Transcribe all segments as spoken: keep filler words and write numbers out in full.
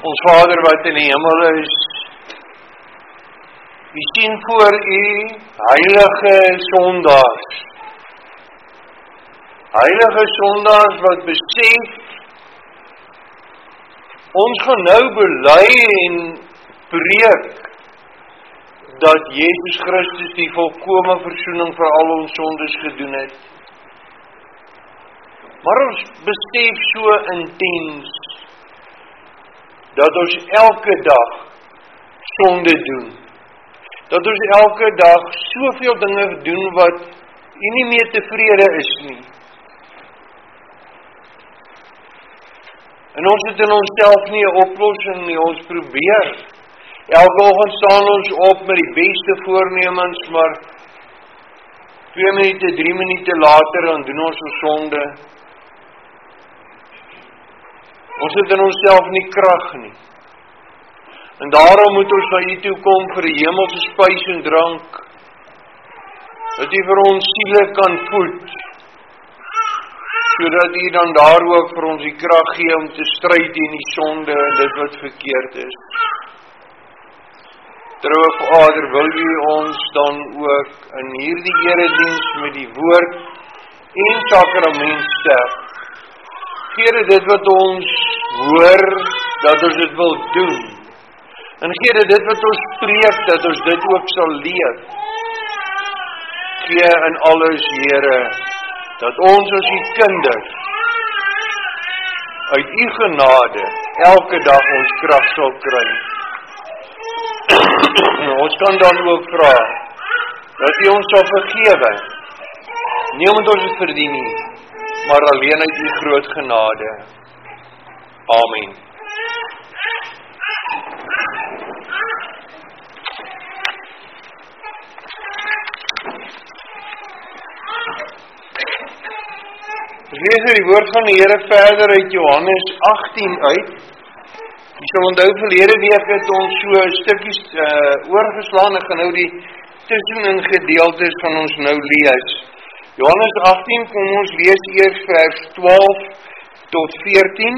Ons Vader wat in die hemel is, U sien voor U heilige sondaars. Heilige sondaars wat besef, ons gaan nou bely en preek dat Jesus Christus die volkome versoening vir al ons sondes gedoen het. Maar ons besef so intens dat ons elke dag sonde doen. Dat ons elke dag soveel dinge doen wat U nie meer tevrede is nie. En ons het in onsself nie 'n oplossing nie, ons probeer. Elke oggend staan ons op met die beste voornemens, maar twee minute, drie minute later, dan doen ons ons sonde. Ons het in onsself nie krag nie. En daarom moet ons na U toe kom vir die hemelse spys en drank, dat U vir ons siele kan voed, sodat U dan daar ook vir ons die krag gee om te stryd teen die sonde en dit wat verkeerd is. Trouwe Vader, wil U ons dan ook in hierdie erediens met die woord en sakrament sterk. Gee dit wat ons hoor, dat ons dit wil doen. En gee dit wat ons spreek, dat ons dit ook sal leef. Gee in alles, Here, dat ons as U kinders uit U genade elke dag ons krag sal kry. Ons kan dan ook vra dat U ons sal vergewe, nie omdat ons het verdien nie, maar alleen uit U groot genade. Amen. Ons lees die woord van die Here verder uit Johannes agtien uit. Jy sal onthou, verlede week het ons so stukkies uh, oorgeslaan, ek gaan nou die tussenin gedeeltes van ons nou lees. Johannes agtien, kom ons lees eers vers twaalf tot veertien.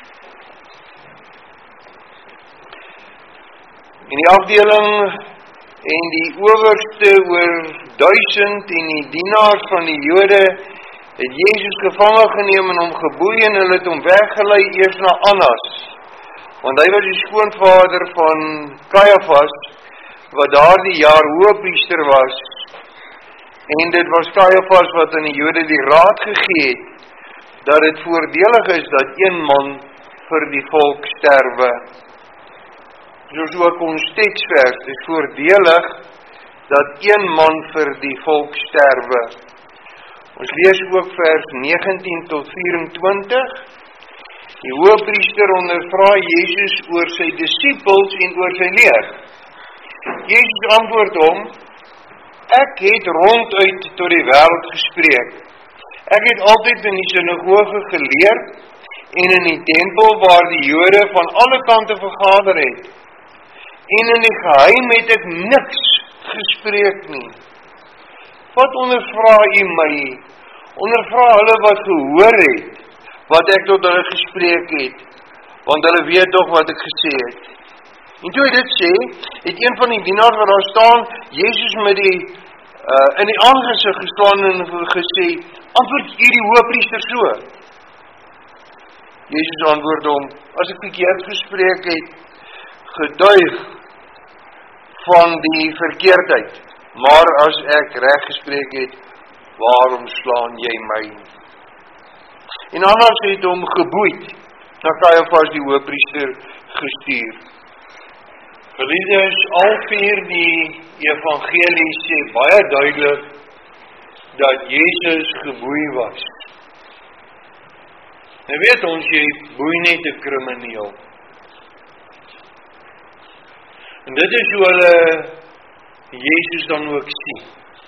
In die afdeling en die owerste oor duisend en die dienaars van die Jode het Jesus gevange geneem en hom geboei en hulle het hom weggelei eers na Annas, want hy was die skoonvader van Caiaphas, wat daardie jaar hoëpriester was. En dit was Caiaphas wat aan die Jode die raad gegee het, dat dit voordelig is dat een man vir die volk sterwe. Soos ook ons teksvers, dit is voordelig dat een man vir die volk sterwe. Ons lees ook vers negentien tot vyf-en-twintig. Die hoëpriester ondervra Jesus oor sy disippels en oor sy leer. Jesus antwoord hom, ek het ronduit tot die wêreld gespreek. Ek het altyd in die sinagoge geleer en in die tempel waar die Jode van alle kante vergader het. En in die geheim het ek niks gespreek nie. Wat ondervra U my? Ondervra hulle wat gehoor het, wat ek tot hulle gespreek het, want hulle weet toch wat ek gesê het. En toe hy dit sê, het een van die dienaars wat daar staan, Jesus met die, uh, in die aangesig gestaan en gesê, antwoord U die hoëpriester so? Jesus antwoord hom, as ek verkeerd gespreek het, getuig van die verkeerdheid, maar as ek reg gespreek het, waarom slaan jy my? En Annas het hom geboeid, na Caiaphas die hoëpriester gestuur. Geliefdes, al vier die evangelie sê baie duidelik, dat Jesus geboei was. Nou weet ons, jy boei net 'n krimineel. En dit is hoe hulle Jesus dan ook sien.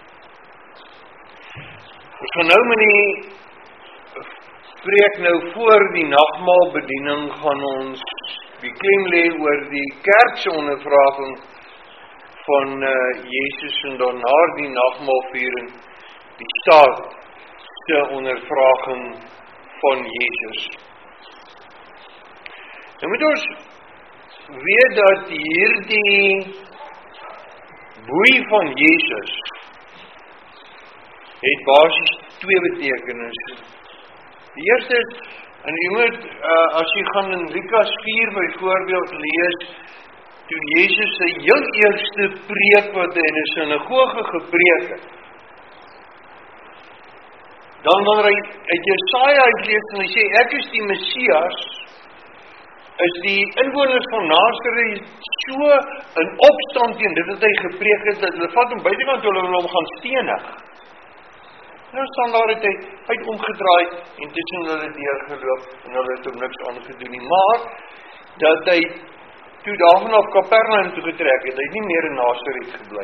Ons gaan nou met die preek nou voor die nagmaalbediening gaan ons die klem lê oor die kerkse ondervraging van uh, Jesus en dan na die nagmaalviering die staatse ondervraging van Jesus. Nou moet ons weet dat hierdie boei van Jesus het basies twee betekenisse. Die eerste is, en jy moet, uh, as jy gaan in Lukas vier byvoorbeeld lees, toe Jesus sy heel eerste preek wat hy in 'n sinagoge gepreek het, dan wanneer hy uit Jesaja uitlees en hy sê, ek is die Messias, is die inwoners van Nazareth so in opstand teen dit wat hy gepreek het, dat hulle vat hom buitekant toe hulle wil hom gaan stenig. Nou staan daar het hy, hy het omgedraai en tussen hulle deurgeloop en hulle het hom niks aangedoen nie. Maar, dat hy toe daarvan af Kapernaum toe getrek het, hy het nie meer in Nazareth gebly.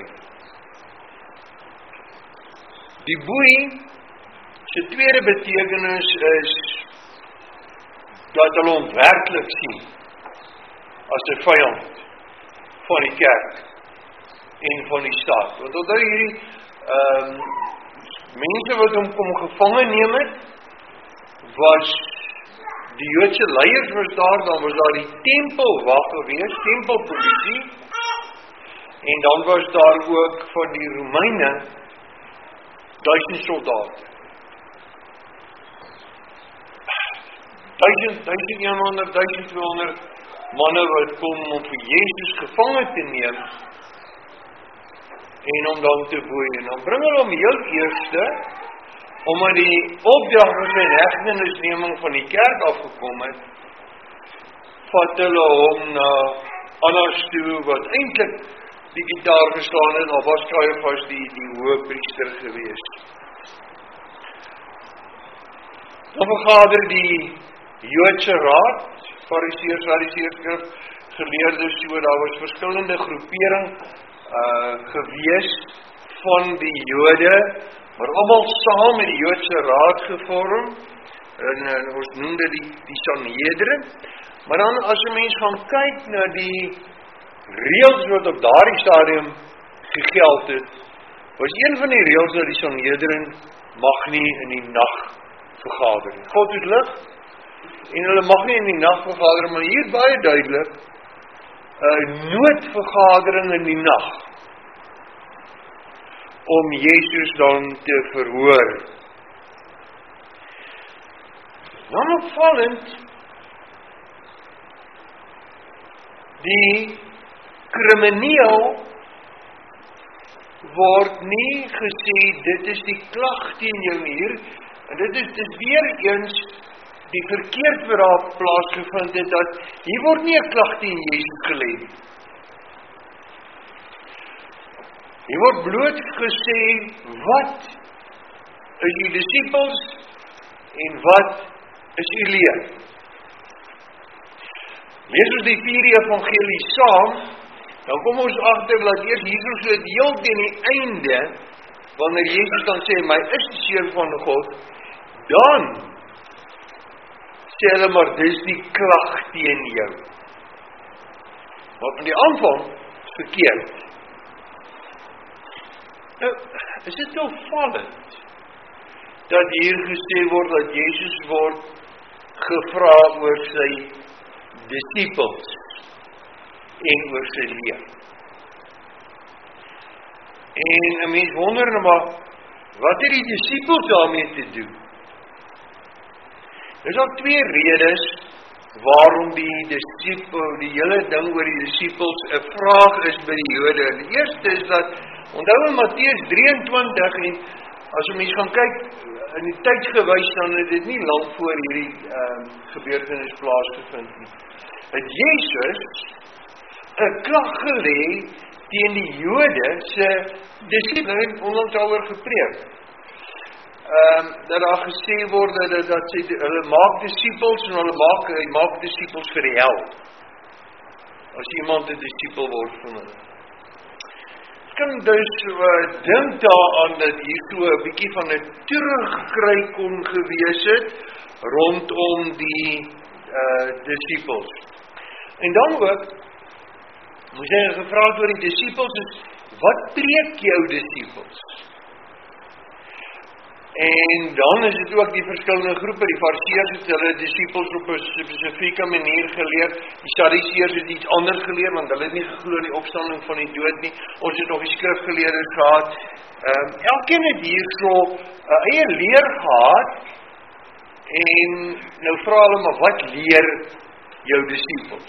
Die boei, sy tweede betekenis is, dat hulle hom werklik sien, as 'n vyand van die kerk en van die staat. Want onthou hierdie, um, mense wat hom kom gevange neem het, was die Joodse leiers was daar, dan was daar die tempelwag gewees, tempelpolisie, en dan was daar ook van die Romeine duisend soldate. Duisend, duisend eenhonderd, duisend tweehonderd manne wat kom om vir Jesus gevange te neem, en om dan te boei. En dan bring hulle hom heel eerste, omdat die opdrag van sy hegtenisneming van die kerk afgekom het, vat hulle hom na Annas toe, wat eintlik die gitaar gestaan het, al was Caiaphas die, die hoëpriester gewees. Dan vergader die Joodse raad, Fariseërs, Sadduseërs, skrifgeleerdes, so daar was verskillende groepering uh, gewees van die Jode, maar almal saam met die Joodse raad gevorm, en, en ons noem dit die, die Sanhedrin. Maar dan as 'n mens gaan kyk na die reëls wat op daardie stadium gegeld het, was een van die reëls dat die Sanhedrin mag nie in die nag vergader nie. God het lig, en hulle mag nie in die nag vergader, maar hier baie duidelik, 'n noodvergadering in die nag, om Jesus dan te verhoor. Dan opvallend, die krimineel word nie gesê, dit is die klag teen jou hier, en dit is, dit is weer eens die verkeerd wat daar plaasgevind het, dat hier word nie 'n klag teen Jesus gelê nie. Hier word bloot gesê, wat is die disippels en wat is u leer? Lees ons die vier evangelie saam, dan kom ons agter dat eers Jesus so heel teen die einde, wanneer Jesus dan sê, my is die seun van God, dan sê hulle maar, dis die klag teen jou. Want in die aanvang is verkeerd. Nou, is dit nou opvallend, dat hier gesê word, dat Jesus word gevra oor sy disippels, en oor sy leer. En 'n mens wonder nou maar, wat het die disippels daarmee te doen? Er is al twee redes, waarom die disipel, die hele ding oor die disippels, 'n vraag is by die Jode. Die eerste is dat, onthou in Matteus drieëntwintig, en as jy mens gaan kyk, in die tydsgewys, dan het dit nie lang voor hierdie um, gebeurtenis plaasgevind nie. Het Jesus 'n klag gelê teen die Jode se disippels, onlangs daaroor gepreek. Um, dat daar gesê word, dat, dat sy, hulle maak disippels, en hulle maak, hy maak disippels vir die hel, as iemand 'n disipel word van hulle. Ek kan dus uh, dink daaraan, dat hier so 'n bietjie van 'n terugkry kon gewees het, rondom die uh, disippels. En dan ook, moes hy gevra oor die disippels, is, wat preek jou disippels? En dan is dit ook die verskillende groepe, die Fariseërs het hulle disippels op 'n spesifieke manier geleer, die Sadduseërs het iets anders geleer, want hulle het nie geglo in die opstanding van die dood nie, ons het nog die skrifgeleerdes gehad, um, elkeen het hierso 'n eie leer gehad, en nou vra hulle, maar wat leer jou disippels?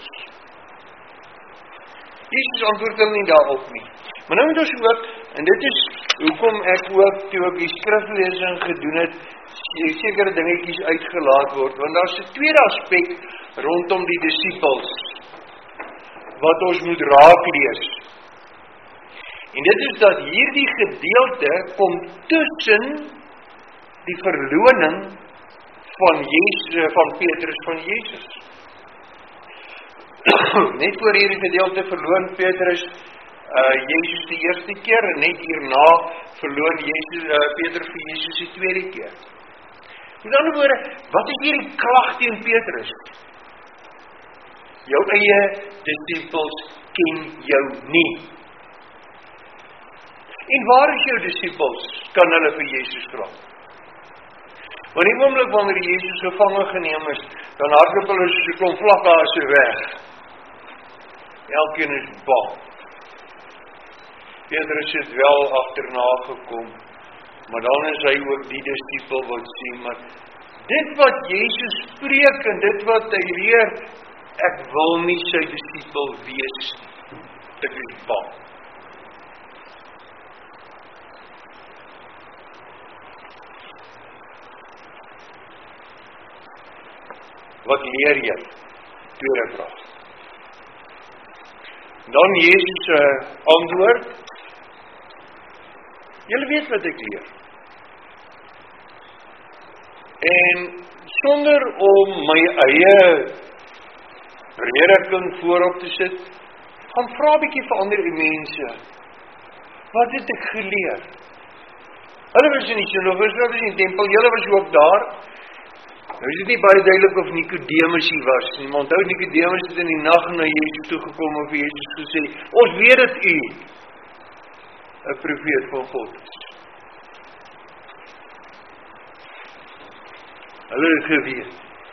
Jesus antwoord hulle nie daarop nie. Maar nou moet ons ook, en dit is hoekom ek ook, toe ek die skriflesing gedoen het, sekere dingetjies uitgelaat word, want daar is 'n tweede aspek rondom die disippels, wat ons moet raak lees. En dit is dat hierdie gedeelte kom tussen die verloning van Jesus, van Petrus van Jesus. Net voor hierdie gedeelte verloon Petrus uh, Jezus die eerste keer, en net hierna verloon Jezus, uh, Petrus vir Jezus die tweede keer. Met ander woorde, wat is hierdie klag teen Petrus? Jou eie disippels ken jou nie. En waar is jou disippels? Kan hulle vir Jezus vra? Want die oomblik wanneer Jezus gevangen geneem is, dan hardloop hulle soos 'n klomp vlakhaase weg. Elkeen is bang. Petrus het wel agterna gekom, maar dan is hy ook die disipel wat sê, maar dit wat Jezus spreek en dit wat hy leer, ek wil nie sy disipel wees nie. Ek is bang. Wat leer jy? Tweede vraag. Dan Jezus uh, antwoord, julle weet wat ek leer. En sonder om my eie prediking voorop te sit, gaan vra 'n bietjie vir ander mense, wat het ek geleer? Hulle was in die sinagoge, hulle was in die tempel, julle was ook daar. Nou is dit nie baie duidelik of Nikodemus hier was nie, maar onthou Nikodemus het in die nag na Jezus toegekom en vir Jezus gesê, ons weet dat u 'n profeet van God is. Hulle het geweet.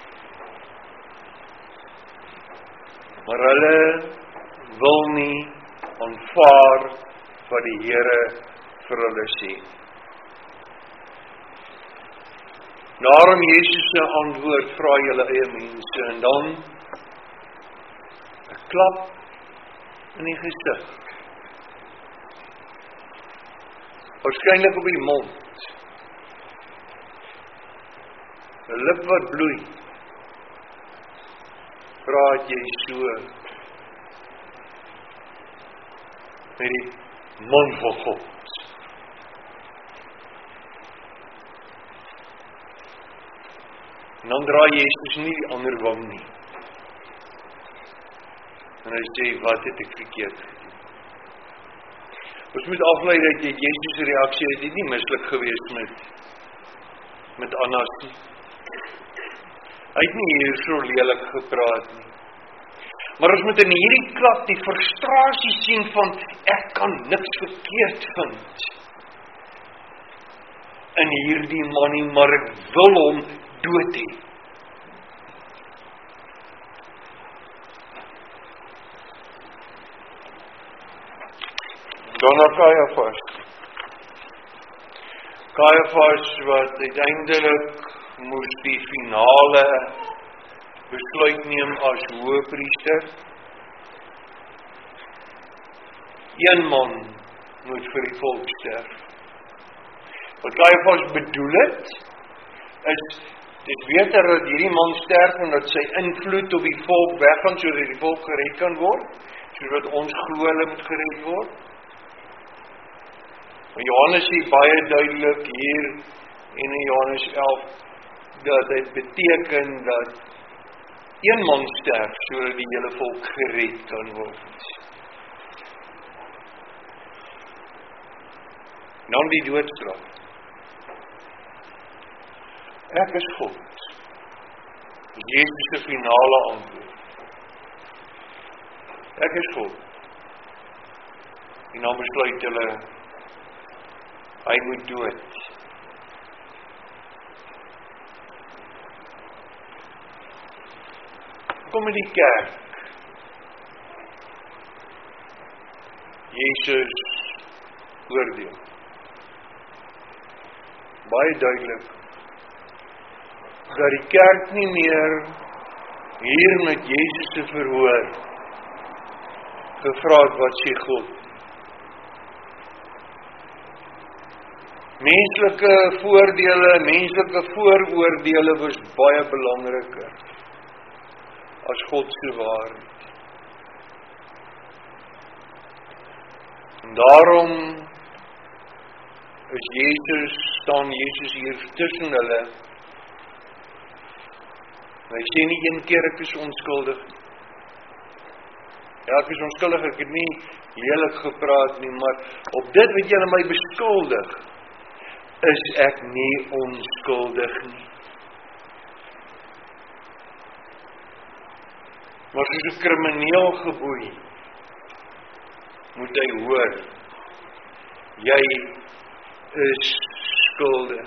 Maar hulle wil nie aanvaar wat die Here vir hulle sê. Daarom Jesus se antwoord, vra julle eie mense, en dan 'n klap in die gesig. Waarskynlik op die mond. 'n Lip wat bloei. Praat jy so met die mond van God. En dan draai Jezus nie die ander wang nie. En hy sê, wat het ek verkeerd gedoen? Ons moet aflei dat jy Jezus' reaksie het nie mislik gewees met met Annas nie. Hy het nie hier so lelik gepraat nie. Maar ons moet in hierdie klap die frustrasie sien van, ek kan niks verkeerd vind in hierdie man nie, maar ek wil hom dood hê. Dan na Caiaphas. Caiaphas wat uiteindelik moes die finale besluit neem as hoëpriester. Een man moet vir die volk sterf. Wat Caiaphas bedoel het, is dit beter dat hierdie man sterf en dat sy invloed op die volk weggaan, sodat die volk gered kan word, sodat ons glo hulle moet gered word. Maar Johannes sê baie duidelik hier en in Johannes elf, dat dit beteken dat een man sterf, sodat die hele volk gered kan word. Dan die doodstraf. Ek is God. Jezus se finale antwoord. Ek is God. En dan besluit hulle, hy moet dood. kom in die kerk. Jesus oordeel. Baie duidelik, dat die kerk nie meer hier met Jesus se verhoor gevra het, wat sê God? Menslike voordele, menslike vooroordele was baie belangriker as God se waarheid. En daarom is Jesus, staan Jesus hier tussen hulle. En hy sê nie een keer ek is onskuldig. Ja, ek is onskuldig, ek het nie lelik gepraat nie, maar op dit wat julle my beskuldig, is ek nie onskuldig nie. Maar soos 'n krimineel geboei, moet hy hoor, jy is skuldig.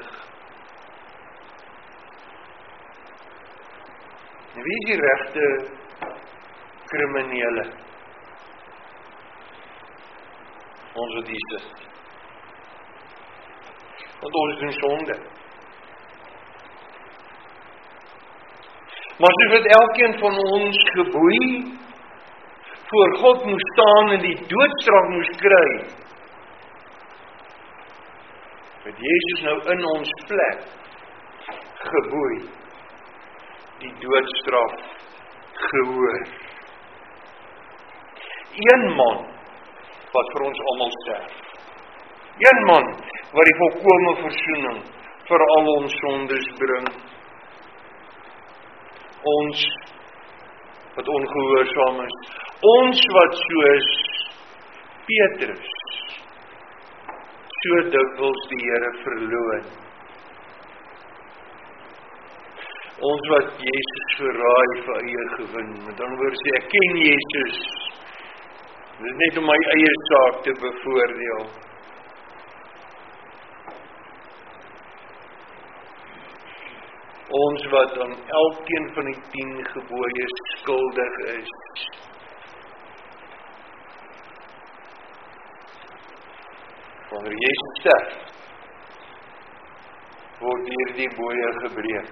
En wie is die regte kriminele? Ons wat hier sit. Want ons doen sonde. Maar soos wat elkeen van ons geboei voor God moes staan en die doodstraf moes kry, het Jesus nou in ons plek geboei, die doodstraf gehoor. Een man wat vir ons almal sterf. Een man wat die volkome versoening vir al ons sondes bring. Ons wat ongehoorsaam is. Ons wat soos Petrus so dikwels die Here verloon. Ons wat Jesus verraai vir eie gewin. Met ander woorde sê, ek ken Jesus. Dit is net om my eie saak te bevoordeel. Ons wat aan elkeen van die tien gebooie skuldig is. Wanneer Jesus sterf, word hierdie booie gebreek.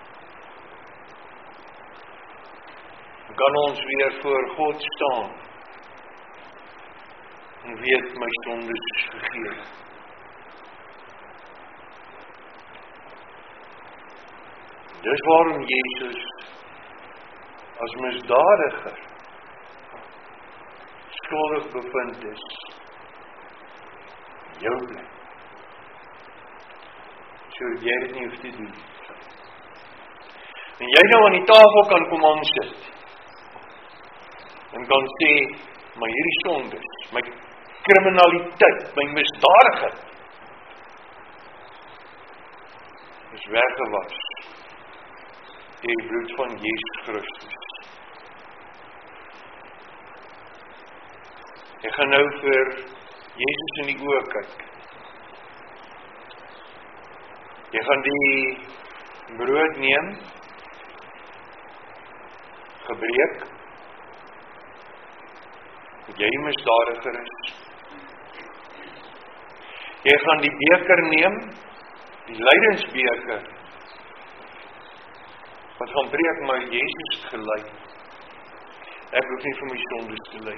Kan ons weer voor God staan en weet my sondes vergeef. Dis waarom Jesus as misdadiger skuldig bevind is. Jou bly. So jy dit nie hoef te doen. En jy nou aan die tafel kan kom aan sit. En kan sê, my hierdie sondes, my kriminaliteit, my misdadigheid, is weggewas deur die bloed van Jesus Christus. Ek gaan nou vir Jesus in die oë kyk. Jy gaan die brood neem, gebreek, jy misdadiger is. Jy gaan die beker neem, die lydensbeker, wat gaan breek, maar Jesus het gelei. Ek hoef nie vir my sondes te ly.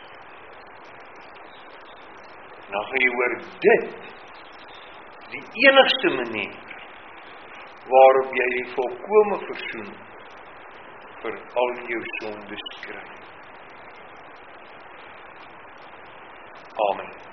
Nou gaan jy hoor dit, die enigste manier, waarop jy die volkome versoen, vir al jou sondes kry. Amen.